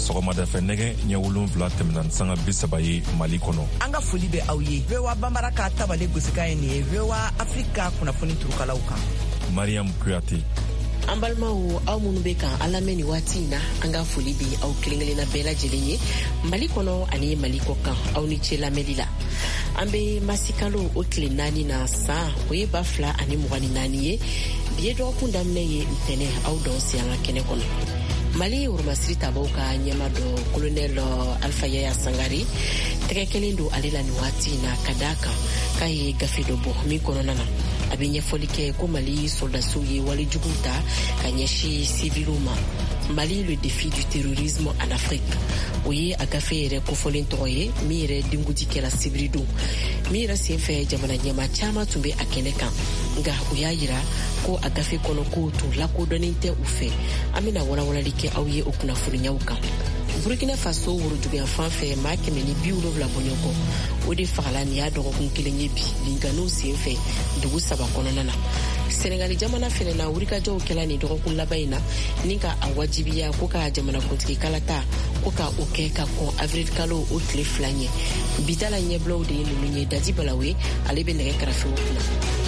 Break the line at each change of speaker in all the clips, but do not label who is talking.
sɔgɔmada fɛ nɛgɛ ɲɛ 7 tɛmɛna sanga 30 ye Mali kɔnɔ.
An ka foli bɛ aw ye. VOA Bambara ka tabale gosika ye nin ye. VOA Afrika kunnafoni turukalaw kan.
Mariam Kuyate.
An balimaw aw minnu bɛ kan an lamɛn ni waati in na an ka foli bɛ aw kelen-kelenna bɛɛ lajɛlen ye Mali kɔnɔ ani Mali kɔ kan aw ni ce lamɛnli la. An bɛ masikalo o tile 4 na san o ye 2024 ye bi ye dɔgɔkun daminɛ ye ntɛnɛ aw dɔw si an ka kɛnɛ kɔnɔ. Mali Woromasiri tabaw ka ɲɛma dɔ Colonel Alpha Yaya Sangare tɛgɛ kelen don ale la ni waati in na ka d'a kan k'a ye gafe dɔ bɔ min kɔnɔna na a bɛ ɲɛfɔli kɛ ko Mali soldasiw ye walejugu ta ka ɲɛsin civiliw ma. Mali le défi du terrorisme en Afrique. O ye a gafe yɛrɛ kofɔlen tɔgɔ ye min yɛrɛ denkuti kɛla sibiri don min yɛrɛ senfɛ jamana ɲɛma caman tun bɛ a kɛnɛ kan nka u y'a yira ko a gafe kɔnɔ ko tun lakodɔnnen tɛ u fɛ. An bɛna walawalali kɛ aw ye o kunnafoniyaw kan. Burkina Faso worojuguya fan fɛ maa 170 bɔɲɔgɔn o de fagala nin y'a dɔgɔkun kelen ye bi binganiw senfɛ dugu 7 kɔnɔna na. Senegali jamana fɛnɛ na wulikajɔw kɛla ni dɔgɔkun laban in na ni ka a wajibiya ko ka jamanakuntigi kalata ko ka o kɛ ka kɔn avril kalo o tile 2 ɲɛ. Bidala ɲɛbilaw de ye ninnu ye. Daji Balawe ale bɛ nɛgɛ kɛrɛfɛw kunna.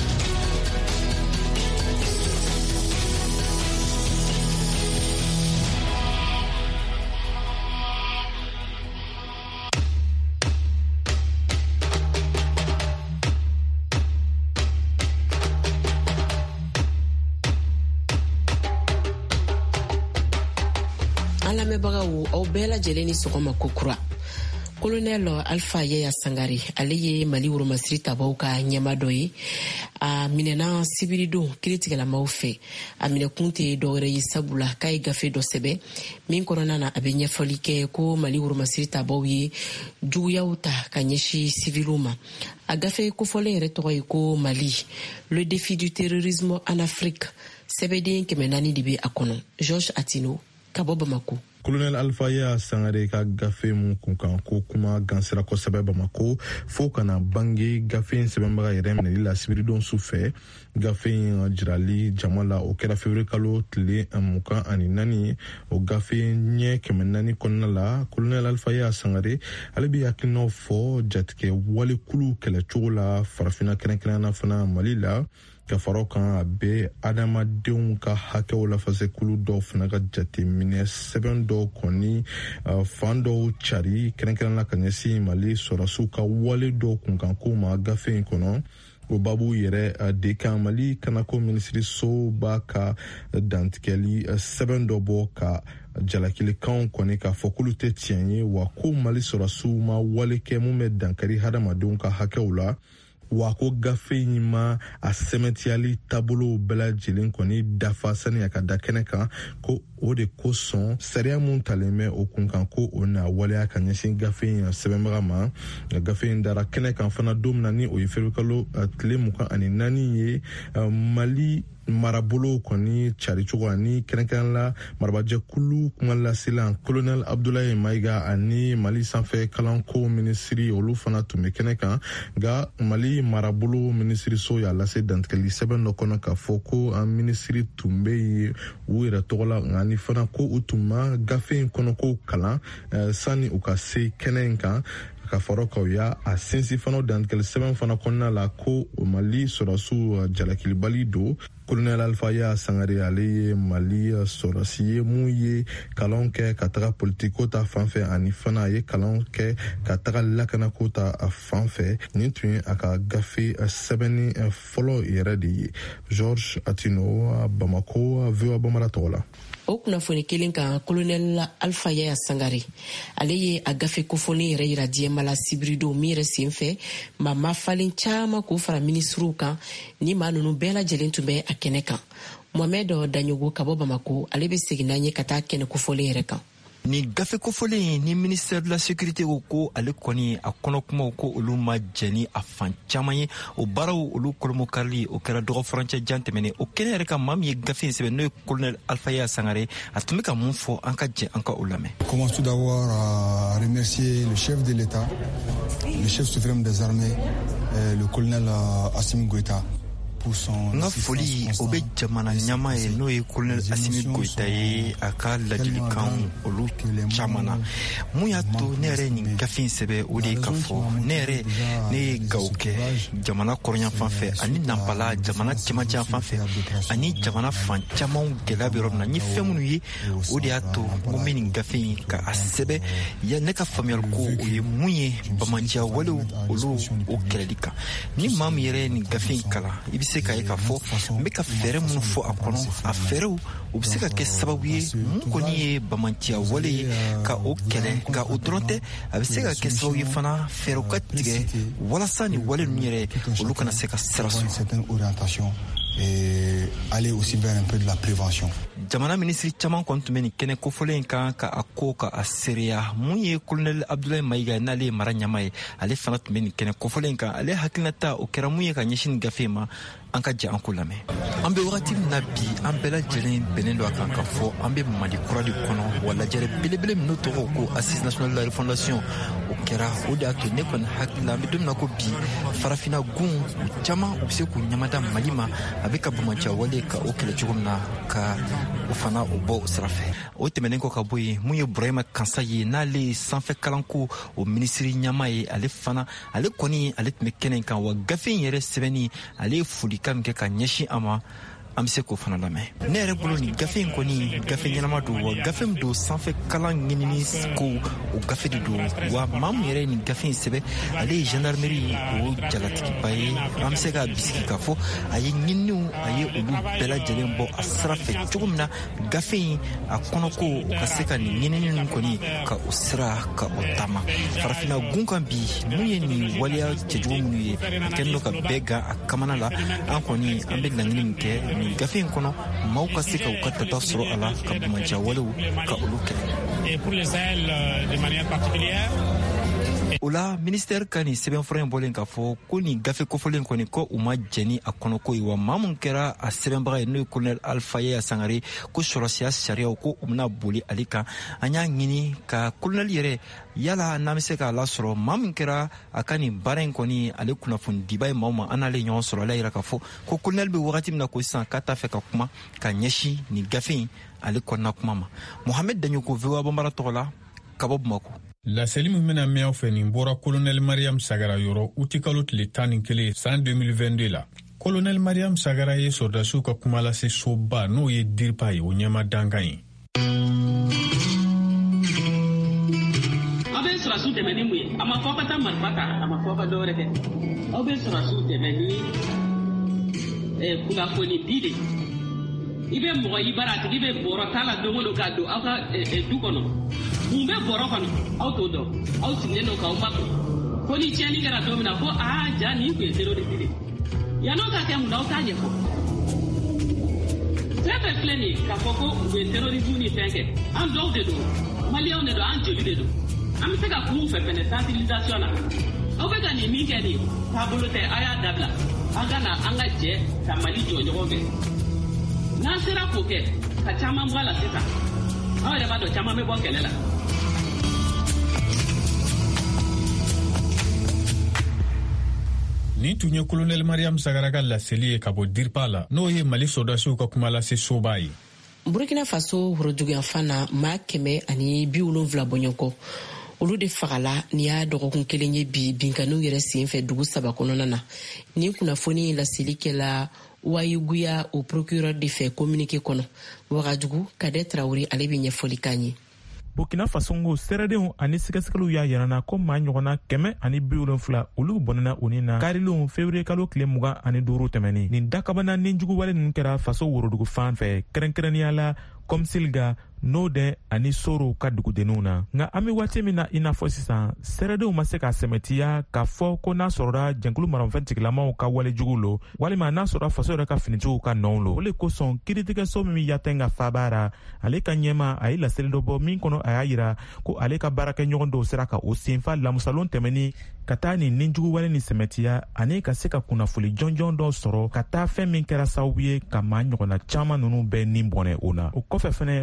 Aw bɛɛ lajɛlen ni sɔgɔma ko kura. Colonel Alpha Yaya Sangare ale ye Mali Woromasiri tabaw ka ɲɛma dɔ ye. A minɛna sibiri don kiritigɛlamaw fɛ. A minɛkun tɛ dɔwɛrɛ ye sabula k'a ye gafe dɔ sɛbɛ min kɔnɔna na a bɛ ɲɛfɔli kɛ ko Mali Woromasiri tabaw ye juguyaw ta ka ɲɛsin civiliw ma. A gafe kofɔlen yɛrɛ tɔgɔ ye ko Mali le défi du terrorisme en Afrique. Sɛbɛden 400 de bɛ a kɔnɔ. Georges Atino ka bɔ Bamako.
Colonel Alpha Yaya Sangare ka gafe mun kunkan ko kuma gansira kosɛbɛ Bamako fo kana bange gafe in sɛbɛnbaga yɛrɛ minɛli la sibiridon su fɛ. Gafe in jirali jama la o kɛra février kalo tile 24 o gafe ɲɛ 400 kɔnɔna la Colonel Alpha Yaya Sangare ale bɛ hakilinaw fɔ jatigɛ walekulu kɛlɛcogo la farafina kɛrɛnkɛrɛnna fana Mali la ka fara kan a bɛ adamadenw ka hakɛw lafasekulu dɔw fana ka jateminɛ sɛbɛn dɔw kɔni fan dɔw cari kɛrɛnkɛrɛnna ka ɲɛsin Mali sɔrɔsiw ka wale dɔw kunkanko ma gafe in kɔnɔ. O babu yɛrɛ de kan Mali kanako minisiriso b'a ka dantigɛli sɛbɛn dɔ bɔ ka jalakilikanw kɔni k'a fɔ k'olu tɛ tiɲɛ ye wa ko Mali sɔrɔsiw ma wale kɛ mun bɛ dankari hadamadenw ka hakɛw la. Wa ko gafe in ma a sɛmɛtiyali taabolo bɛɛ lajɛlen kɔni dafa sani a ka da kɛnɛ kan ko o de kosɔn sariya mun talen bɛ o kunkan ko o na waleya ka ɲɛsin gafe in sɛbɛnbaga ma. Gafe in dara kɛnɛ kan fana don min na ni o ye février kalo tile 24 ye Mali marabolo kɔni caricogo ani kɛrɛnkɛrɛnla marabajɛkulu kuma lasilan Colonel Abdoulaye Maïga ani Mali sanfɛ kalanko minisiri olu fana tun bɛ kɛnɛ kan nka Mali marabolo minisiriso y'a lase dantigɛli sɛbɛn dɔ kɔnɔ k'a fɔ ko an minisiri tun bɛ yen u yɛrɛ tɔgɔ la nka ni fana ko u tun ma gafe in kɔnɔ ko kalan sani u ka se kɛnɛ in kan. Ka fara k'aw y'a sinsin fana dantigɛli sɛbɛn fana kɔnɔna la ko Mali sɔrɔsiw jalakilibali don. Colonel Alpha Yaya Sangare ale ye Mali sɔrɔsi ye mun ye kalan kɛ ka taga politiko ta fanfɛ ani fana a ye kalan kɛ ka taga lakanako ta fanfɛ. Nin tun ye a ka gafe sɛbɛnni fɔlɔ yɛrɛ de ye. Georges Atino, Bamako, VOA Bambara tɔgɔ la.
O kunnafoni kelen kan Colonel Alpha Yaya Sangare ale ye a gafe kofɔlen yɛrɛ yira diɲɛma la sibirido min yɛrɛ senfɛ ma falen caman k'o fara minisiriw kan ni maa ninnu bɛɛ lajɛlen tun bɛ a kɛnɛ kan. Mohamed Danyogo ka bɔ Bamako ale bɛ segin n'an ye ka taa kɛnɛ kofɔlen yɛrɛ kan.
Ni gafe kofɔlen ni ministère de la sécurité ko ale kɔni a kɔnɔkumaw ko olu ma jɛni a fan caman ye o baaraw olu kolomokarili o kɛra dɔgɔ furancɛ jan tɛmɛnen o kɛnɛ yɛrɛ kan maa min ye gafe in sɛbɛn n'o ye Colonel Alpha Yaya Sangare a tun bɛ ka mun fɔ an ka jɛ an ka o lamɛn.
Commence tout d'abord à remercier le chef de l'État, le chef suprême des armées, le colonel Assimi Goïta
nga foli o be jamana ɲama ye n'o ye kolonɛl Asimi Goyita ye a ka ladilikan olu caman na mun y'a to ne yɛrɛ nin gafe sɛbɛ o de ye k'a fɔ ne yɛrɛ ne ye gawo kɛ jamana kɔrɔnya fan fɛ ani nanpala jamana cɛmancɛ fan fɛ ani jamana fan camanw gɛlɛya bɛ yɔrɔ min na n ye fɛn minnu ye o de y'a to n bɛ nin gafe in ka a sɛbɛ ya ne ka faamuyali ko o ye mun ye bamanciya walew olu o kɛlɛli kan ni maa min yɛrɛ nin gafe in kalan i bɛ se k'a ye k'a fɔ n bɛ ka fɛɛrɛ minnu fɔ a kɔnɔ a fɛɛrɛw o bɛ se ka kɛ sababu ye mun kɔni ye bamanciya wale ye ka o kɛlɛ nka o dɔrɔn tɛ a bɛ se ka kɛ sababu ye fana fɛɛrɛw ka tigɛ walasa ni wale ninnu yɛrɛ olu kana se ka sira sɔrɔ.
Aller aussi vers un peu de la prévention.
Jamana ministri caman kɔni tun bɛ nin kɛnɛ kofɔlen in kan ka a ko ka a seereya mun ye kolonɛl Abdulaye Mayiga ye n'ale ye mara ɲama ye ale fana tun bɛ nin kɛnɛ kofɔlen in kan ale hakilinata o kɛra mun ye ka ɲɛsin nin gafe ma an ka jɛ an ko lamɛn an bɛ wagati min na bi an bɛɛ lajɛlen bɛnnen don a kan ka fɔ an bɛ Mali kura de kɔnɔ wa lajɛrɛ belebele min n'o tɔgɔ ko Assise nationale de la refondation o kɛra o de y'a to ne kɔni hakili la an bɛ don min na ko bi farafinna gun u caman u bɛ se k'u ɲamada Mali ma a bɛ ka bamanciya wale ka o kɛlɛ cogo min na ka o fana o bɔ o sira fɛ o tɛmɛnen kɔ ka bɔ yen mun ye Burahima Kansa ye n'ale ye sanfɛ kalanko o minisiri ɲama ye ale fana ale kɔni ale tun bɛ kɛnɛ in kan wa gafe in yɛrɛ sɛbɛnni ale ye folikan min kɛ ka ɲɛsin a ma an bɛ se k'o fana lamɛn ne yɛrɛ bolo nin gafe in kɔni gafe ɲɛnama don wa gafe min don sanfɛ kalan ɲinini ko o gafe de don wa maa min yɛrɛ nin gafe in sɛbɛ ale ye gendarmerie o jalatigiba ye an bɛ se k'a bisigi k'a fɔ a ye ɲininiw a ye olu bɛɛ lajɛlen bɔ a sira fɛ cogo min na gafe in a kɔnɔ ko ka se ka nin ɲinini ninnu kɔni ka o sira ka o taama farafinna gun kan bi mun ye nin waleya cɛjugu minnu ye a kɛlen don ka bɛɛ gan a kamana la an kɔni an bɛ laɲini min kɛ nin gafe in kɔnɔ maaw ka se ka u ka tata sɔrɔ a la ka bamanciya walew ka olu kɛlɛ o la ministère ka nin sɛbɛnfura in bɔlen k'a fɔ ko nin gafe kofɔlen kɔni ko u ma jɛni a kɔnɔko ye wa maa min kɛra a sɛbɛnbaga ye n'o ye kolonɛl Alpha Yaya Sangare ko sɔrɔsiya sariyaw ko u bɛna boli ale kan an y'a ɲini ka kolonɛl yɛrɛ yala n'an bɛ se k'a lasɔrɔ maa min kɛra a ka nin baara in kɔni ale kunnafonidiba ye maaw ma an n'ale ɲɔgɔn sɔrɔ ale yɛrɛ k'a fɔ ko kolonɛl bɛ wagati min na ko sisan k'a t'a fɛ ka kuma ka ɲɛsin nin gafe in ale kɔnɔna kuma ma Mohamed Daɲoko VOA Bambara tɔgɔ la ka bɔ Bamako.
Laseli min bɛna mɛn aw fɛ nin bɔra kolonɛl Mariam Sagara yɔrɔ uti kalo tile 11 san 2022 la. Kolonɛl Mariam Sagara ye sɔrdasiw ka kuma lase soba n'o ye DIRPA ye o ɲɛma dankan ye.
Aw bɛ sɔrɔsiw dɛmɛ ni mun ye a ma fɔ ka taa marifa ta a ma fɔ ka dɔwɛrɛ kɛ aw bɛ sɔrɔsiw dɛmɛ ni kunnafoni di de i bɛ mɔgɔ i bara a tigi bɛ bɔrɔ t'a la don o don k'a don aw ka du kɔnɔ mun bɛ bɔrɔ kɔnɔ aw t'o dɔn aw sigilen don k'aw makun ko ni tiɲɛni kɛra don min na ko ja nin tun ye terroriste de yan'o ka kɛ mun na aw t'a ɲɛfɔ fɛn fɛn filɛ nin ye k'a fɔ ko u ye terrorisme ni fɛn kɛ an dɔw de don maliyɛnw de don an joli de don an bɛ se ka kun fɛ fɛnɛ sensibilisation na aw bɛ ka nin min kɛ nin taabolo tɛ a y'a dabila an ka na an ka jɛ ka Mali jɔ ɲɔgɔn fɛ n'an sera k'o kɛ ka caman bɔ a la sisan aw yɛrɛ b'a dɔn caman bɛ bɔ kɛlɛ la.
Nin tun ye kolonɛl Mariam Sagara ka laseli ye ka bɔ DIRPA la n'o ye Mali sɔrdasiw ka kuma lase soba ye.
Burkina Faso horojuguyanfan na maa 170 bɔɲɔgɔnkɔ olu de fagala ni y'a dɔgɔkun kelen ye bi binkanniw yɛrɛ sen fɛ dugu 3 kɔnɔna na ni kunnafoni laseli kɛla Wayiguya o procureur de fɛ communiqué kɔnɔ Wagadugu Kade Traoré ale bɛ ɲɛfɔli k'an ye.
Burkina Faso sɛrɛdenw ani sɛgɛsɛgɛliw y'a yirana ko maa ɲɔgɔnna 170 olu bɔnɛna o ni na karilenw février kalo tile 25 tɛmɛnen nin dakabana ninjugu wale ninnu kɛra faso worodugu fan fɛ kɛrɛnkɛrɛnnenya la Komsilga Nodɛ ani Soro ka dugudenninw na nka an bɛ waati min na i n'a fɔ sisan sɛrɛdenw ma se ka sɛmɛtiya k'a fɔ ko n'a sɔrɔra jɛnkulu maramafɛn tigilamaw ka walejugu lo walima n'a sɔrɔra faso yɛrɛ ka finitigiw ka nɔw lo o le kosɔn kiiritigɛso min yatɛn ka faabara ale ka ɲɛma a ye laseli dɔ bɔ min kɔnɔ a y'a yira ko ale ka baarakɛɲɔgɔn dɔw sera ka o senfa lamusalon tɛmɛni ka taa nin ninjugu wale ni sɛmɛtiya ani ka se ka kunnafoli jɔnjɔn dɔ sɔrɔ ka taa fɛn min kɛra sababu ye ka maa ɲɔgɔnna caman ninnu bɛɛ nin bɔnɛ o na o kɔfɛ fɛnɛ procureur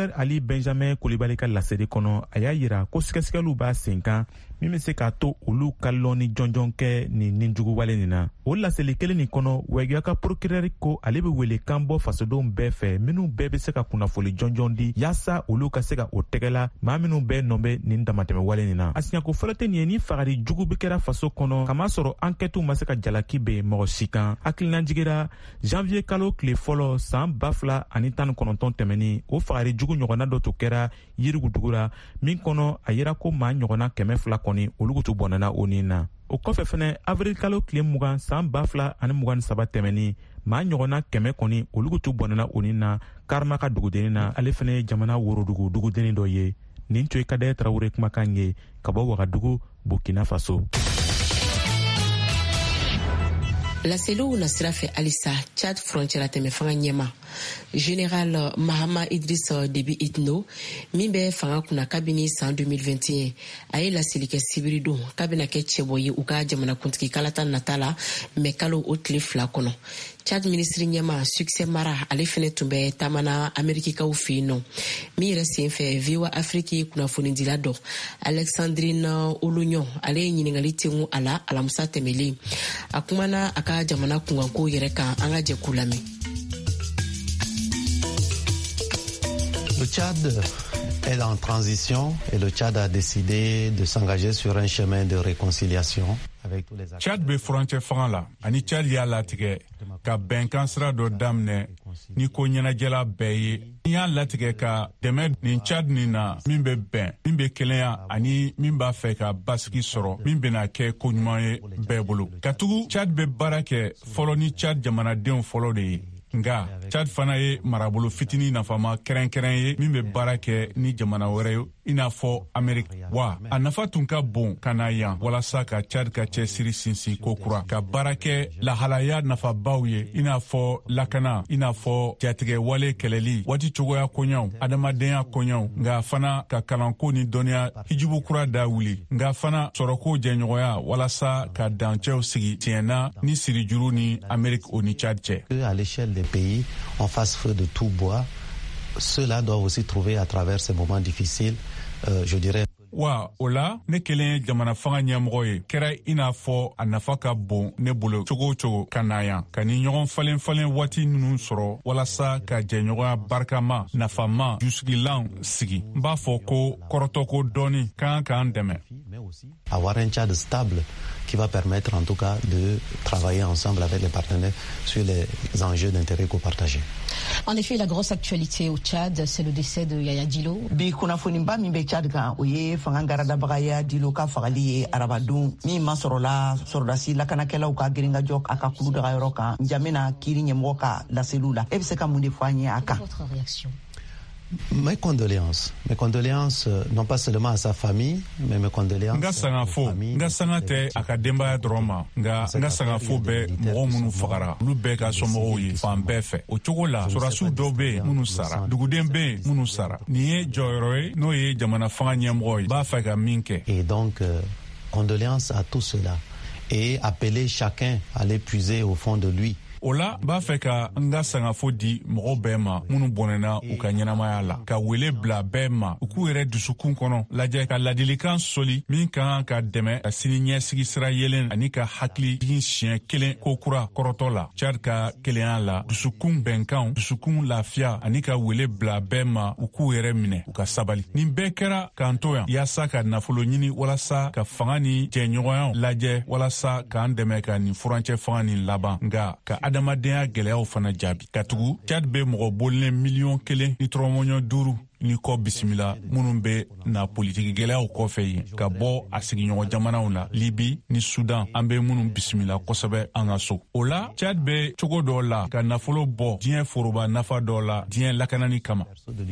procureur Ali Benjamin Coulibaly ka laseli kɔnɔ a y'a yira ko sɛgɛsɛgɛliw b'a sen kan min bɛ se k'a to olu ka lɔnni jɔnjɔn kɛ nin ninjuguwale nin na. O laseli kelen nin kɔnɔ wɛgiya ka procureur ko ale bɛ wele kan bɔ fasodenw bɛɛ fɛ minnu bɛɛ bɛ se ka kunnafoli jɔnjɔn di yaasa olu ka se ka o tɛgɛla maa minnu bɛɛ nɔ bɛ nin damatɛmɛwale nin na. A siɲako fɔlɔ tɛ nin ye ni fagari jugu bɛ kɛra faso kɔnɔ kamasɔrɔ enquêtew ma se ka jalaki bɛn mɔgɔ si kan. Hakilina jigira janvier kalo tile fɔlɔ san 2019 tɛmɛni o fagari jugu ɲɔgɔnna dɔ to kɛra Yirigudugu la min kɔnɔ a yira ko maa ɲɔgɔnna 200 kɔni olu tu bɔnɛna o nin na. O kɔfɛ fɛnɛ avril kalo tile 20 san 2023 tɛmɛni maa ɲɔgɔnna 100 kɔni olu tu bɔnɛna o nin na Karama ka dugudenni na. Ale fɛnɛ ye jamana worodugu dugudenni dɔ ye. Nin tun ye Kadɛrɛ Tarawele kumakan ye ka bɔ Wagadugu, Burkina Faso.
Laseliw na sira fɛ halisa Chad frontière tɛmɛ fanga ɲɛma Général Mahama Idriss Déby Itno min bɛ fanga kunna kabini san 2021 a ye laseli kɛ sibiri don k'a bɛna kɛ cɛbɔ ye u ka jamanakuntigi kalata nata la mɛ kalo o tile 2 kɔnɔ. Chad ministre ɲɛma Succès Mara ale fɛnɛ tun bɛ taamana Amerikikaw fɛ yen nɔ min yɛrɛ sen fɛ VOA Afrique kunnafonidila dɔ Alexandrine Olugnon ale ye ɲiningali tengu a la alamisa tɛmɛlen a kumana a ka jamana kunkanko yɛrɛ kan an ka jɛkulu lamɛn.
Le Tchad est en transition et le Tchad a décidé de s'engager sur un chemin de réconciliation avec tous les acteurs.
Tchad be frontière fanga la ani Tchad y'a latigɛ ka bɛnkan sira dɔ daminɛ ni ko ɲɛnajɛla bɛɛ ye. Ni y'a latigɛ ka dɛmɛ nin Tchad nin na min bɛ bɛn min bɛ kelenya ani min b'a fɛ ka basigi sɔrɔ min bɛna kɛ ko ɲuman ye bɛɛ bolo. Katugu Tchad bɛ baara kɛ fɔlɔ ni Tchad jamanadenw fɔlɔ de ye. Nga Tchad fana ye marabolo fitini nafama kɛrɛnkɛrɛn ye min bɛ baara kɛ ni jamana wɛrɛ ye i n'a fɔ Amérique. Wa a nafa tun ka bon ka na yan walasa ka Tchad ka cɛsiri sinsin ko kura ka baara kɛ lahalaya nafabaw ye i n'a fɔ lakana i n'a fɔ jatigɛ wale kɛlɛli waati cogoya koɲɛw adamadenya koɲɛw nga fana ka kalanko ni dɔnniya hijibu kura da wuli nga fana sɔrɔko jɛɲɔgɔnya walasa ka dancɛw sigi tiɲɛna ni sirijuru ni Amérique o ni Tchad cɛ.
À l'échelle des pays, on fasse feu de tout bois. Ceux-là doivent aussi trouver à travers ces moments difficiles, je dirais.
Wa o la ne kelen ye jamana fanga ɲɛmɔgɔ ye kɛra i n'a fɔ a nafa ka bon ne bolo cogo o cogo ka na yan ka ni ɲɔgɔn falen waati ninnu sɔrɔ walasa ka jɛɲɔgɔnya barikama nafama jusigilan sigi n b'a fɔ ko kɔrɔtɔko dɔɔni kan k'an dɛmɛ.
Avoir un Tchad stable qui va permettre en tout cas de travailler ensemble avec les partenaires sur les enjeux d'intérêt copartagé.
En effet, la grosse actualité au Tchad, c'est le décès de Yaya Dilo.
Bi kunafonimba min bɛ Tchad kan o ye fanga garadabaga Yaya Dilo ka fagali ye arabadon min ma sɔrɔla sɔrɔdasi lakanakɛlaw ka girinkajɔ a ka kulu daga yɔrɔ kan jamana kiri ɲɛmɔgɔ ka laseliw la. E bɛ se ka mun de fɔ an ye a kan?
Votre réaction?
Mes condoléances non pas seulement à sa famille mais mes condoléances.
Nga sanga fo nga sanga tɛ a ka denbaya dɔrɔn ma nga sanga fo bɛ mɔgɔ minnu fagara olu bɛɛ ka somɔgɔw ye fan bɛɛ fɛ o cogo la sɔrɔdasiw dɔw bɛ yen minnu sara duguden bɛ yen minnu sara nin ye jɔyɔrɔ ye n'o ye jamana fanga ɲɛmɔgɔ ye b'a fɛ ka min kɛ.
Et donc condoléances à tout cela et appeler chacun à l'épuiser au fond de lui.
O la b'a fɛ ka n ka sangafo di mɔgɔ bɛɛ ma minnu bɔnɛna u ka ɲɛnamaya la ka wele bila bɛɛ ma u k'u yɛrɛ dusukun kɔnɔ lajɛ ka ladilikan soli min ka kan ka dɛmɛ ka sini ɲɛsigi sira yelen ani ka hakili jigin siɲɛ kelen ko kura kɔrɔtɔ la Tchad ka kelenya la dusukun bɛnkanw dusukun lafiya ani ka wele bila bɛɛ ma u k'u yɛrɛ minɛ u ka sabali nin bɛɛ kɛra k'an to yan yaasa ka nafolo ɲini walasa ka fanga ni jɛɲɔgɔnyaw lajɛ walasa k'an dɛmɛ ka nin furancɛ fanga nin laban nga ka adamadenya gɛlɛyaw fana jaabi katugu Tchad be mɔgɔ bolilen 1,000,000 ni 3,5 ni kɔ bisimila minnu bɛ na politiki gɛlɛyaw kɔfɛ yen ka bɔ a sigiɲɔgɔn jamanaw la Libi ni Sudan an bɛ minnu bisimila kosɛbɛ an ka so o la Tchad bɛ cogo dɔ la ka nafolo bɔ diɲɛ foroba nafa dɔ la diɲɛ lakanani kama.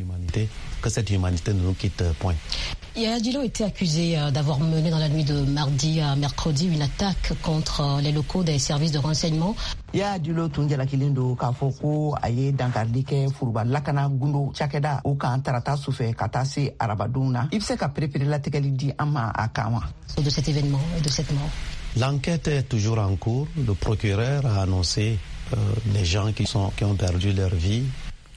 Que cette humanité ne nous quitte point.
Yaya Dilo était accusé d'avoir mené dans la nuit de mardi à mercredi une attaque contre les locaux des services de renseignement.
Yaya Dilo tun jalakilin do k'a fɔ ko a ye dankari kɛ foroba lakana gundo cakɛda o kan tarata sufɛ ka taa se arabadon na. I bɛ se ka perepere latigɛli di an ma a kan wa?
De cet événement et de cette mort.
L'enquête est toujours en cours. Le procureur a annoncé les gens qui ont perdu leur vie.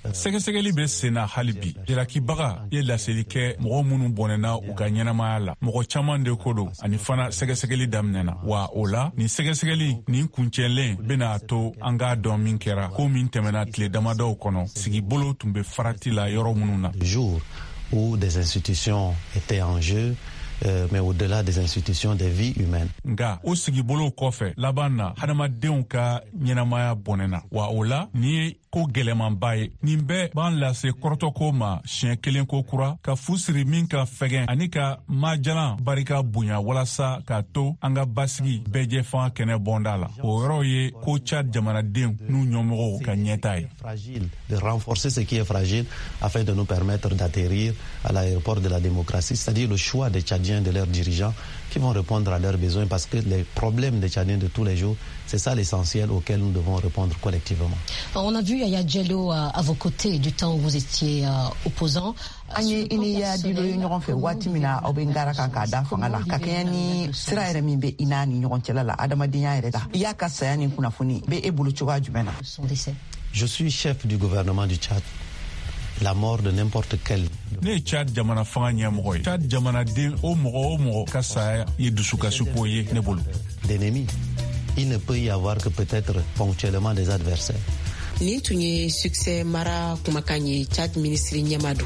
sɛgɛsɛgɛli bɛ senna hali bi jalakibaga ye laseli kɛ mɔgɔ minnu bɔnɛna u ka ɲɛnamaya la mɔgɔ caman de ko don ani fana sɛgɛsɛgɛli daminɛna wa o la nin sɛgɛsɛgɛli nin kuncɛlen bena to an k'a dɔn min kɛra ko min tɛmɛna tile damadɔw kɔnɔ sigibolo tun bɛ farati la yɔrɔ minnu na.
Jour où des institutions étaient en jeu, mais au-delà des institutions, des vies humaines.
Nga o sigibolo kɔfɛ laban na hadamadenw ka ɲɛnamaya bɔnɛna wa o la ni ye ko gɛlɛmanba ye nin bɛɛ b'an lase kɔrɔtɔko ma siɲɛ kelen ko kura ka fusiri min ka fɛgɛn ani ka majalan barika bonya walasa k'a to an ka basigi bɛɛjɛfan kɛnɛ bɔnda la o yɔrɔ ye ko Tchad jamanadenw n'u ɲɛmɔgɔw ka ɲɛta ye.
De renforcer ce qui est fragile afin de nous permettre d'atterrir à l'aéroport de la démocratie, c'est-à-dire le choix des Tchadiens, de leurs dirigeants qui vont répondre à leurs besoins parce que les problèmes des Tchadiens de tous les jours, c'est ça l'essentiel auquel nous devons répondre collectivement.
On a vu Yaya Diallo à vos côtés du temps où vous étiez opposant.
Anye ini ya dilo yo ɲɔgɔn fɛ waati min na aw bɛ ngara kan k'a da fanga la ka kɛɲɛ ni sira yɛrɛ min bɛ i n'a ni ɲɔgɔn cɛla la adamadenya yɛrɛ la i y'a ka saya ni kunnafoni bɛ e bolo cogoya jumɛn na.
Je suis chef du gouvernement du Tchad. La mort de n'importe quel.
Ne Tchad jamana fanga ɲɛmɔgɔ ye Tchad jamanaden o mɔgɔ ka saya ye dusukasuko ye ne bolo.
D'ennemis, il ne peut y avoir que peut-être ponctuellement des adversaires.
Nin tun ye succès mara kumakan ye Tchad ministre Ɲamadu.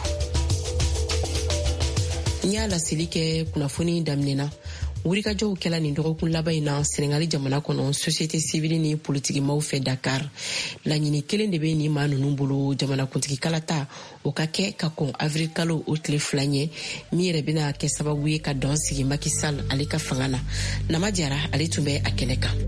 N y'a laseli kɛ kunnafoni daminɛna wulikajɔw kɛla nin dɔgɔkun laban in na Senegali jamana kɔnɔ société civile ni politikimaw fɛ Dakar. Laɲini kelen de bɛ nin maa ninnu bolo jamanakuntigi kalata o ka kɛ ka kɔn avril kalo o tile 2 ɲɛ min yɛrɛ bɛna kɛ sababu ye ka dɔn sigi Macky Sall ale ka fanga na. Nama Jara ale tun bɛ a kɛnɛ kan.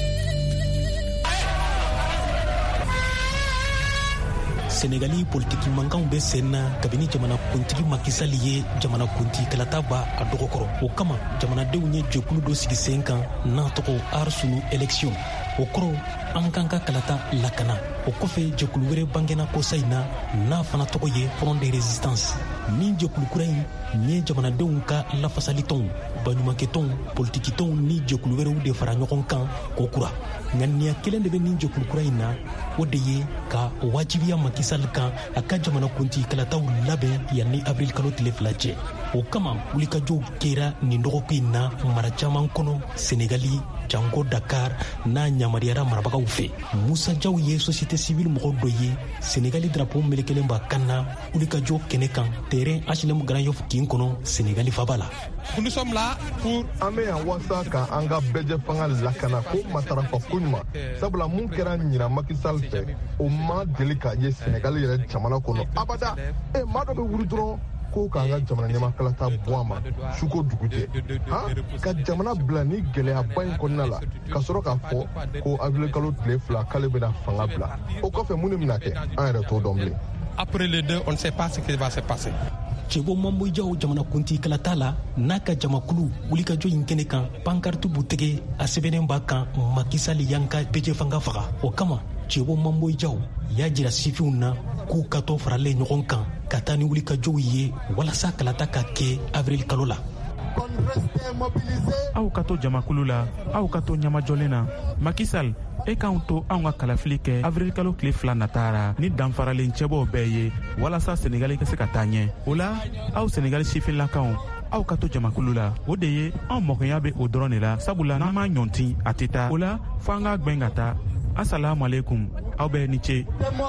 Senegali politiki mankanw bɛ sen na kabini jamanakuntigi Macky Sall ye jamanakuntigi kalata ba a dɔgɔkɔrɔ o kama jamanadenw ye jɛkulu dɔ sigi sen kan n'a tɔgɔ Arsunu élection o kɔrɔ an kan ka kalata lakana o kɔfɛ jɛkulu wɛrɛ bangena kosa in na n'a fana tɔgɔ ye Front de Résistance nin jɛkulu kura in ye jamanadenw ka lafasalitɔnw baɲumankɛtɔnw politikitɔnw ni jɛkulu wɛrɛw de fara ɲɔgɔn kan k'o kura ŋaniya kelen de bɛ nin jɛkulu kura in na o de ye ka wajibiya Macky Sall kan a ka jamanakuntigi kalataw labɛn yanni avril kalo tile 2 cɛ o kama wulikajɔw kɛra nin dɔgɔkun in na mara caman kɔnɔ Senegali janko Dakar n'a yamaruyara marabagaw fɛ Musa Jaw ye société civile mɔgɔ dɔ ye Senegali drapeau melekelen b'a kan na wulikajɔ kɛnɛ kan terrain HLM Grand Yoff kin kɔnɔ Senegali faba la.
Nous sommes là pour ame an wasa ka an ka bɛjɛ fanga lakana ko matarafa ko ɲuman sabula mun kɛra ɲina Macky Sall fɛ o ma deli ka ye Senegali yɛrɛ jamana kɔnɔ abada maa dɔ bɛ wuli dɔrɔn ko k'an ka jamana ɲamakalata bɔ a ma suko dugu tɛ ka jamana bila ni gɛlɛyaba in kɔnɔna la ka sɔrɔ k'a fɔ ko avril kalo tile 2 k'ale bɛna fanga bila o kɔfɛ mun de bɛna kɛ an yɛrɛ t'o dɔn bilen. Après les deux, on ne sait pas ce qui va se passer.
Cɛbo Mamboy Jaw jamanakuntigi kalata la n'a ka jamakulu wulikajɔ in kɛnɛ kan pancarte b'u tɛgɛ a sɛbɛnnen b'a kan Macky Sall y'an ka bɛjɛ fanga faga o kama Cɛbo Mamboy Jaw y'a jira sifinw na k'u ka tɔ faralen ɲɔgɔn kan ka taa ni wulikajɔw ye walasa kalata ka kɛ avril kalo la.
Aw ka to jamakulu la aw ka to ɲamajɔlen na Macky Sall e k'anw to anw ka kalafili kɛ avril kalo tile 2 nataara ni danfaralen cɛbɔw bɛɛ ye walasa Senegali ka se ka taa ɲɛ o la aw Senegali sifinlakaw aw ka to jamakulu la o de ye anw mɔgɔnya bɛ o dɔrɔn de la sabula n'an m'a ɲɔntin a tɛ taa o la fo an ka gwɛn ka taa. Assalamu alaikum aw bɛɛ ni ce.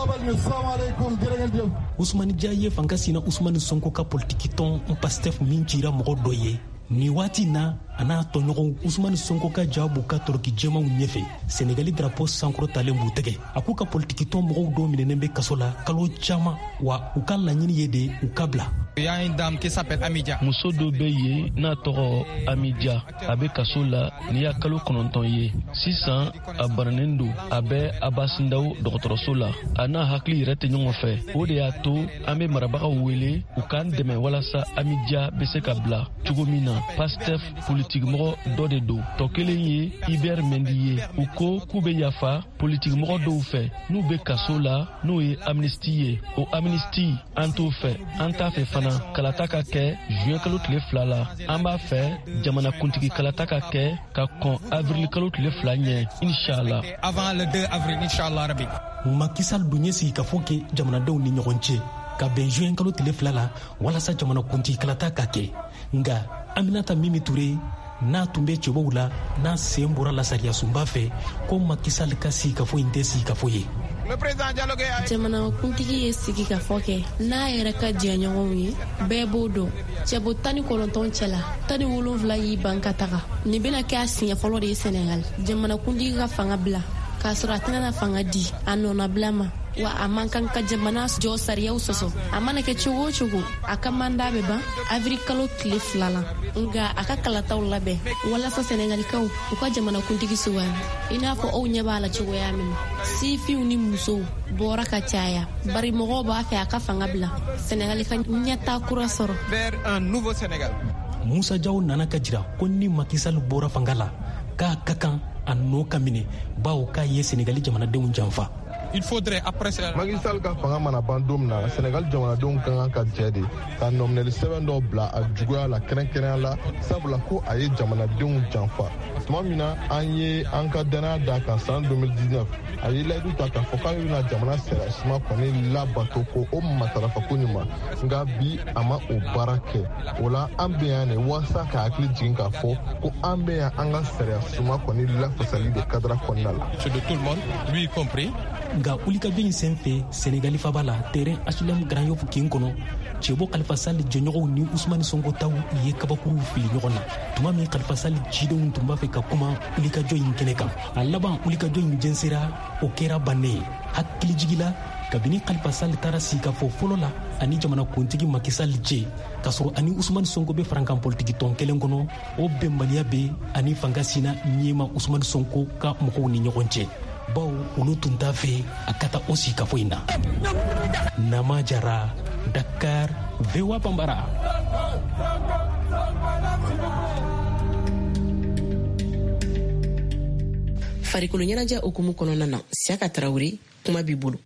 Ousmane Dia ye fanga sina Ousmane Sonko ka politikitɔn Pastef min cira mɔgɔ dɔ ye ni waati na a n'a tɔɲɔgɔnw Ousmane Sonko ka ja b'u ka tɔrɔki jɛmanw ɲɛfɛ Senegali drapeau sankɔrɔtalen b'u tɛgɛ a k'u ka politikitɔn mɔgɔw dɔw minɛnen bɛ kaso la kalo caman wa u ka laɲini ye de u ka bila.
Il y a une dame qui s'appelle Amidia. Muso dɔ bɛ yen n'a tɔgɔ Amidia a bɛ kaso la ni y'a kalo 9 ye sisan a bananen don a bɛ Abasindaw dɔgɔtɔrɔso la a n'a hakili yɛrɛ tɛ ɲɔgɔn fɛ o de y'a to an bɛ marabagaw wele u k'an dɛmɛ walasa Amidia bɛ se ka bila cogo min na Pastef politique politique mɔgɔ dɔ de don tɔ kelen ye Iber Mendy ye. U ko k'u be yafa politique mɔgɔ dɔw fɛ n'u be kaso la n'o ye Amnesty ye. O Amnesty an t'o fɛ, an t'a fɛ fana kalata ka kɛ juin kalo tile 2 la. An b'a fɛ jamana kuntigi kalata ka kɛ ka kɔn avril kalo tile 2 ɲɛ inshallah.
Avant le 2 avril inshallah rabbi.
Macky Sall dun ye sigi ka fɔ kɛ jamanadenw ni ɲɔgɔn cɛ ka bɛn juin kalo tile 2 la walasa jamana kuntigi kalata ka kɛ. Nga Aminata Mimi Touré n'a tun bɛ cɛbaw la n'a sen bɔra lasariya sunba fɛ ko Macky Sall ka sigi ka fɔ in tɛ sigi ka fɔ ye.
Jamana kuntigi ye sigi ka fɔ kɛ n'a yɛrɛ ka jɛɲɔgɔnw ye bɛɛ b'o dɔn. Cɛbo 19 cɛla 17 y'i ban ka taga. Nin bɛna kɛ a siɲɛ fɔlɔ de ye Senegal. Jamana kuntigi ka fanga bila k'a sɔrɔ a tɛna fanga di a nɔnabila ma. Wa a man kan ka jamana jɔ sariyaw sɔsɔ. A mana kɛ cogo o cogo a ka manda bɛ ban avril kalo tile 2 la. Nga a ka kalataw labɛn walasa Senegalikaw u ka jamana kuntigi sugandi. I n'a fɔ aw ɲɛ b'a la cogoya min na. Sifinw ni musow bɔra ka caya. Bari mɔgɔw b'a fɛ a ka fanga bila. Senegali ka ɲɛta kura sɔrɔ.
Vers un nouveau Sénégal.
Musa Diaw nana ka jira ko ni Macky Sall bɔra fanga la k'a ka kan a nɔ ka minɛ bawo k'a ye Senegali jamanadenw janfa.
Il faudrait après
Macky Sall ka fanga mana ban don min na Senegal jamanadenw ka kan ka jɛ de ka nɔminɛli sɛbɛn dɔ bila a juguya la kɛrɛnkɛrɛnya la sabula ko a ye jamanadenw janfa. Tuma min na an ye an ka danaya da kan san 2019 a ye layidu ta k'a fɔ k'a bɛna jamana sariya suma kɔni labato ko o matarafa ko ɲuman nka bi a ma o baara kɛ. O la an bɛ yan de walasa ka hakili jigin k'a fɔ ko an bɛ yan an ka sariya suma kɔni lafasali de kadira kɔnɔna la.
C'est de tout le monde, lui y compris.
Nga wulikajɔ in sen fɛ Senegali faba la terrain HLM Grand Yoff kin kɔnɔ cɛbɔ Khalifa Sall jɛɲɔgɔnw ni Ousmane Sonko taw ye kabakuruw fili ɲɔgɔn na. Tuma min Khalifa Sall cidenw tun b'a fɛ ka kuma wulikajɔ in kɛnɛ kan. A laban wulikajɔ in jɛnsɛra o kɛra bannen ye. Hakili jigila kabini Khalifa Sall taara sigi ka fɔ fɔlɔ la ani jamana kuntigi Macky Sall cɛ ka sɔrɔ ani Ousmane Sonko bɛ farankan politiki tɔn kelen kɔnɔ o bɛnbaliya bɛ ani fanga sina ɲɛma Ousmane Sonko ka mɔgɔw ni ɲɔgɔn cɛ. Bawo olu tun t'a fɛ a ka taa o sigi ka fɔ in na. Nama Jara, Dakar, VOA Bambara.
Farikolo ɲɛnajɛ okumu kɔnɔna na Siaka Tarawele kuma b'i bolo.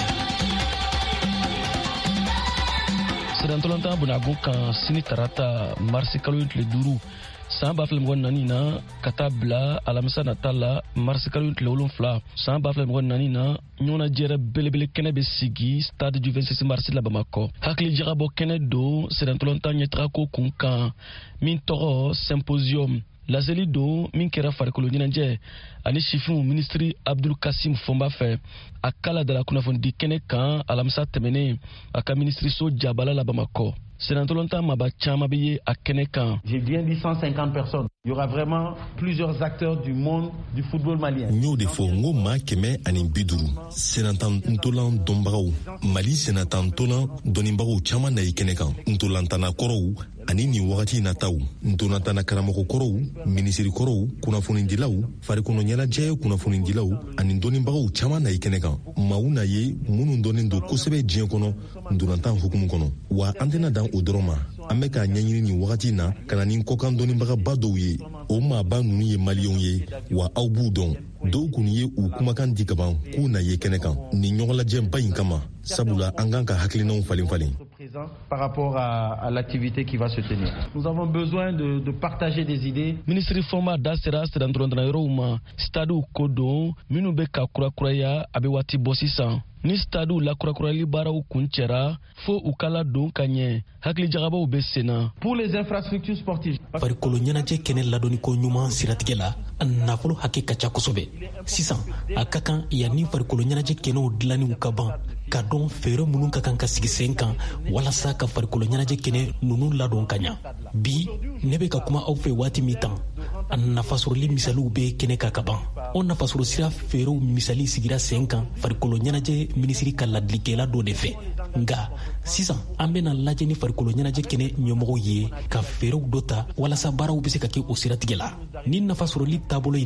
Sirantolanta bunagun kan sini tarata marsi kalo tile 5 san 2024 na ka taa bila alamisa nata la marsi kalo tile 7 san 2024 na ɲɔgɔnna jɛrɛ belebele kɛnɛ bɛ sigi stade du 26 marsi la Bamakɔ. Hakili jagabɔ kɛnɛ don Sirantolanta ɲɛtagako kun kan min tɔgɔ symposium. Laseli don min kɛra farikolo ɲɛnajɛ ani sifinw ministri Abdul Kasim Fomba fɛ a kala dala kunnafoni kɛnɛ kan alamisa tɛmɛnen a ka ministri so jabala la Bamakɔ. Senatolonta maba chama bɛ ye a kɛnɛ kan.
J'ai bien dit 150 personnes. Il y aura vraiment plusieurs acteurs du monde du football malien.
N'yo de fo ngo ma kɛmɛ ani 50 senatan ntolan dɔnbagaw Mali senatan ntolan dɔnnibagaw caman na ye kɛnɛ kan. Ntolantana kɔrɔw ani nin wagati nataw ntolantana karamɔgɔ kɔrɔw minisiri kɔrɔw kunnafonidilaw farikolo ɲɛnajɛ kunnafonidilaw ani dɔnnibagaw caman na ye kɛnɛ kan. Maaw na ye minnu dɔnnen don kosɛbɛ diɲɛ kɔnɔ ntolantan hukumu kɔnɔ wa an tɛna dan o dɔrɔn ma an bɛ k'a ɲɛɲini nin wagati na ka na nin kɔkan dɔnnibagaba dɔw ye o maaba ninnu ye maliyɛnw ye wa aw b'u dɔn dɔw kun ye u kumakan di kaban k'u na ye kɛnɛ kan nin ɲɔgɔnlajɛba in kama sabula an kan ka hakilinaw falen falen.
Par rapport à l'activité qui va se tenir. Nous avons besoin de partager des idées.
Ministre Fomba da sera sedantolantana yɔrɔw ma stade ko don minnu bɛ ka kurakuraya a bɛ waati bɔ sisan. Ni stade la kurakurali baaraw kun cɛra fo u kala don ka ɲɛ hakili jagabaw bɛ sen na.
Pour les infrastructures sportives.
Farikolo ɲɛnajɛ kɛnɛ ladɔnni ko ɲuman siratigɛ la a nafolo hakɛ ka ca kosɛbɛ. Sisan a ka kan yanni farikolo ɲɛnajɛ kɛnɛw dilanniw ka ban ka dɔn fɛɛrɛ minnu ka kan ka sigi sen kan walasa ka farikolo ɲɛnajɛ kɛnɛ ninnu ladɔn ka ɲa. Bi ne bɛ ka kuma aw fɛ waati min tan a nafasɔrɔli misaliw bɛ kɛnɛ kan ka ban. O nafasɔrɔ sira fɛɛrɛw misali sigira sen kan farikolo ɲɛnajɛ minisiri ka ladilikɛla dɔ de fɛ. Nga sisan an bɛna lajɛ ni farikolo ɲɛnajɛ kɛnɛ ɲɛmɔgɔw ye ka fɛɛrɛw dɔ ta walasa baaraw bɛ se ka kɛ o siratigɛ la. Ni nafasɔrɔli taabolo in na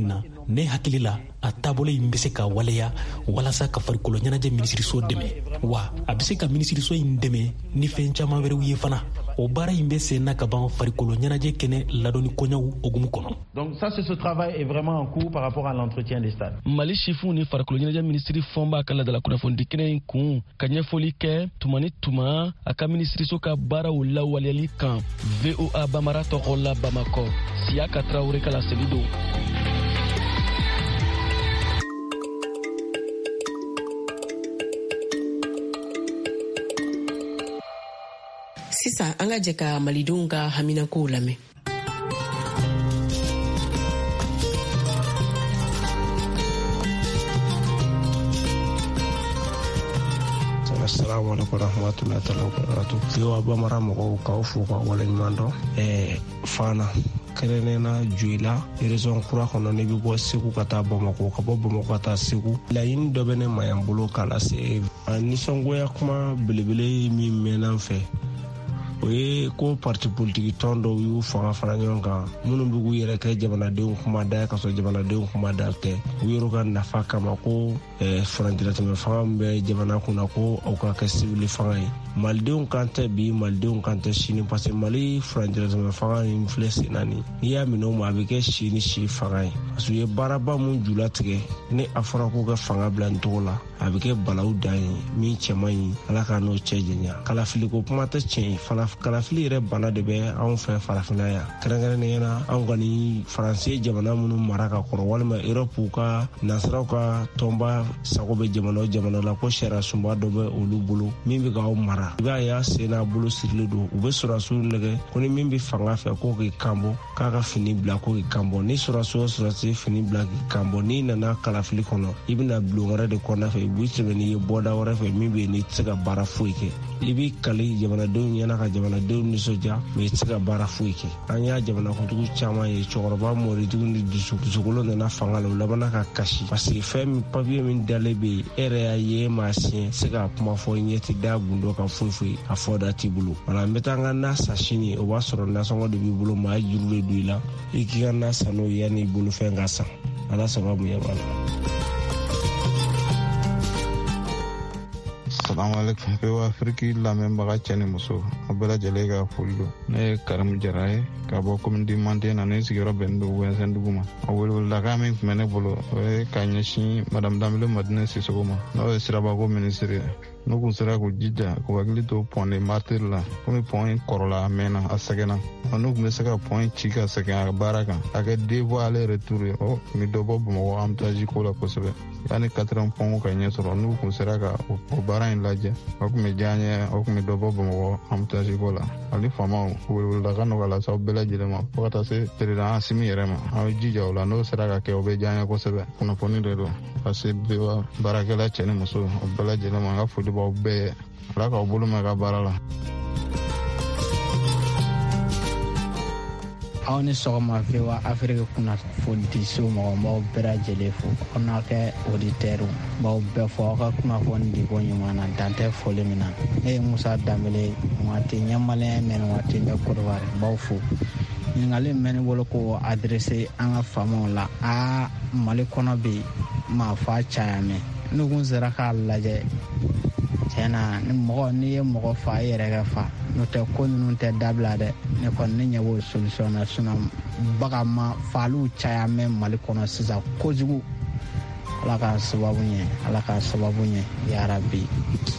ne hakili la a taabolo in bɛ se ka waleya walasa ka farikolo ɲɛnajɛ minisiriso dɛmɛ wa a bɛ se ka minisiriso in dɛmɛ ni fɛn caman wɛrɛw ye fana o baara in bɛ sen na ka ban farikolo ɲɛnajɛ kɛnɛ ladɔnni kɔɲɔw hokumu kɔnɔ.
Donc ça, c'est ce travail est vraiment en cours par rapport à l'entretien des stades.
Mali chifu ni farikolo ɲɛnajɛ minisiri fɔnba ka ladala kunnafoni kɛnɛ in kun ka ɲɛfɔli kɛ tuma ni tuma a ka minisiriso ka baaraw lawaleyali kan. VOA Bamara tɔgɔ la Bamakɔ Siaka Traoré ka laseli don.
Sisan an ka jɛ ka malidenw ka haminakow lamɛn.
Assalamu alaikum warahmatullahi wabarakatuh. Yo Bamara mɔgɔw k'aw fo ka waleɲuman dɔn. Fana kɛrɛnnena Joila région kura kɔnɔ ne bɛ bɔ Segu ka taa Bamako ka bɔ Bamako ka taa Segu. Laɲini dɔ bɛ ne ma yan bolo k'a lase nisɔngoya kuma belebele min mɛnna n fɛ. O ye ko parti politique tɔn dɔw y'u fanga fara ɲɔgɔn kan minnu bɛ k'u yɛrɛ kɛ jamanadenw kumada ka sɔrɔ jamanadenw kumada tɛ u yɛrɛ ka nafa kama ko furancɛlatɛmɛ fanga min bɛ jamana kunna ko aw ka kɛ sibili fanga ye malidenw kan tɛ bi malidenw kan tɛ sini parce que Mali furancɛlatɛmɛ fanga in filɛ sen na ni n'i y'a minɛ o ma a bɛ kɛ si ni si fanga ye parce que u ye baaraba min ju latigɛ ni a fɔra k'u ka fanga bila nin cogo la a bɛ kɛ balawu dan ye min cɛman ye Ala ka n'o cɛ janya kalafiliko kuma tɛ tiɲɛ ye kalafili yɛrɛ bana de bɛ anw fɛ farafinna yan kɛrɛnkɛrɛnnenya na anw kɔni faransi jamana minnu mara ka kɔrɔ walima Europe ka nasaraw ka tɔnba sago bɛ jamana o jamana la ko sariya sunba dɔ bɛ olu bolo min bɛ k'aw mara i b'a ye a sen n'a bolo sirilen don u bɛ sɔrɔdasiw nɛgɛ ko ni min bɛ fanga fɛ ko k'i kanbɔ k'a ka fini bila ko k'i kanbɔ ni sɔrɔdasi o sɔrɔdasi fini bila k'i kanbɔ n'i nana kalafili kɔnɔ i bɛna bulon wɛrɛ de kɔnɔ fɛ i b'i tɛmɛ n'i ye bɔda wɛrɛ fɛ min bɛ yen n'i tɛ se ka baara foyi kɛ i b'i kali jamanadenw ɲɛna ka jamanadenw nisɔndiya mais i tɛ se ka baara foyi kɛ an y'a jamanakuntigi caman ye cɛkɔrɔba mɔritigiw ni dusukolo nana fanga la u labanna ka kasi parce que fɛn min papiye min dalen bɛ yen e yɛrɛ y'a ye maa siɲɛ se ka kuma fɔ ɲɛ tɛ da gundo ka foyi foyi a fɔ da t'i bolo wala n bɛ taa n ka na sa sini o b'a sɔrɔ nasɔngɔ de b'i bolo maa juru de don i la i k'i ka na san n'o ye yanni i bolo fɛn ka san Ala sababu ɲɛ b'a la.
Assalamu alaikum ke wa Afriki lamɛnbaga cɛ ni muso a bɛɛ lajɛlen ka foli don ne ye Karimu Jara ye ka bɔ commune du Mantena ne sigiyɔrɔ bɛnnen don Wɛnsɛndugu ma a weleweledakan min tun bɛ ne bolo o ye ka ɲɛsin Madame Danbele Madina Sisoko ma n'o ye sirabako minisiri ye n'u kun sera k'u jija k'u hakili to pont de martyr la komi pont in kɔrɔla a mɛnna a sɛgɛnna n'u kun bɛ se ka pont in ci ka segin a baara kan a kɛ devoir aller retour ye o kun bɛ dɔ bɔ Bamakɔ embouteillage ko la kosɛbɛ yanni 4 pont ka ɲɛ sɔrɔ n'u kun sera ka o baara in lajɛ o kun bɛ diya n ye o kun bɛ dɔ bɔ Bamakɔ embouteillage ko la hali faamaw weleweledakan dɔ ka lase aw bɛɛ lajɛlen ma fo ka taa se président Asimi yɛrɛ ma aw jija o la n'o sera ka kɛ o bɛ diya n ye kosɛbɛ kunnafoni de don parce que baarakɛla cɛ ni muso o bɛɛ lajɛlen ma n ka foli b'aw bɛɛ Ala k'aw bolo mɛn ka baara la.
aw ni sɔgɔma VOA Afrique kunnafonidiso mɔgɔ b'aw bɛɛ lajɛlen fo aw n'a kɛ auditɛriw b'aw bɛɛ fɔ aw ka kunnafoni di ko ɲuman na dan tɛ foli min na ne ye Musa Danbele waati ɲɛmalɛn mɛn waati bɛ Côte d'Ivoire b'aw fo ɲininkali mɛ ne bolo ko adressé an ka faamaw la Mali kɔnɔ bɛ maa fa caya mɛn n'u kun sera k'a lajɛ tiɲɛna n'i ye mɔgɔ fa i yɛrɛ kɛ fa n'o tɛ ko ninnu tɛ dabila dɛ ne kɔni ne ɲɛ b'o solution na sinon bagan ma faliw caya mɛn Mali kɔnɔ sisan kojugu Ala ka sababu ɲɛ ya Rabbi.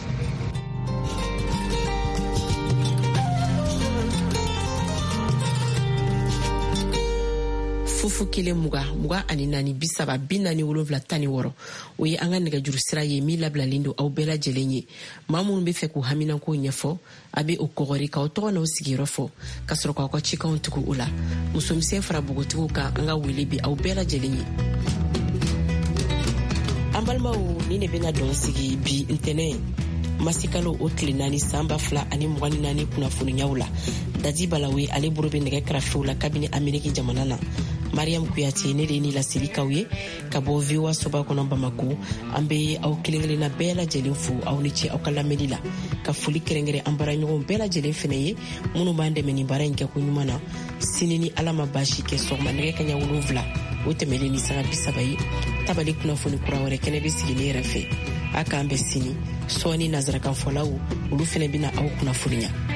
Fufu kelen muga ani naani 30 47 16 o ye an ka nɛgɛjuru sira ye min labilalen don aw bɛɛ lajɛlen ye maa minnu bɛ fɛ k'u haminako ɲɛfɔ a bɛ o kɔgɔri k'aw tɔgɔ n'aw sigiyɔrɔ fɔ ka sɔrɔ k'aw ka cikanw tugu o la musomisɛn fara bogotigiw kan an ka wele bɛ aw bɛɛ lajɛlen ye an balimaw ni ne bɛna dɔn sigi bi ntɛnɛn masikalo o tile 4 san 2024 kunnafoniyaw la Dadi Balawe ale bolo bɛ nɛgɛ kɛrɛfɛw la kabini Ameriki jamana na Mariam Kuyate ne de ni lasirikaw ye ka bɔ VOA soba kɔnɔ Bamako an bɛ aw kelenkelenna bɛɛ lajɛlen fo aw ni ce aw ka lamɛnni la ka foli kɛrɛnkɛrɛn an baaraɲɔgɔn bɛɛ lajɛlen fɛnɛ ye minnu b'an dɛmɛ ni baara in kɛ ko ɲuman na sini ni Ala ma baasi kɛ sɔgɔma nɛgɛ kaɲɛ 7 o tɛmɛlen ni saga 30 ye tabali kunnafoni kura wɛrɛ kɛnɛ bɛ sigi ne yɛrɛ fɛ a k'an bɛ sini sɔɔni nazarakan fɔlaw olu fɛnɛ bɛna aw kunnafoniya.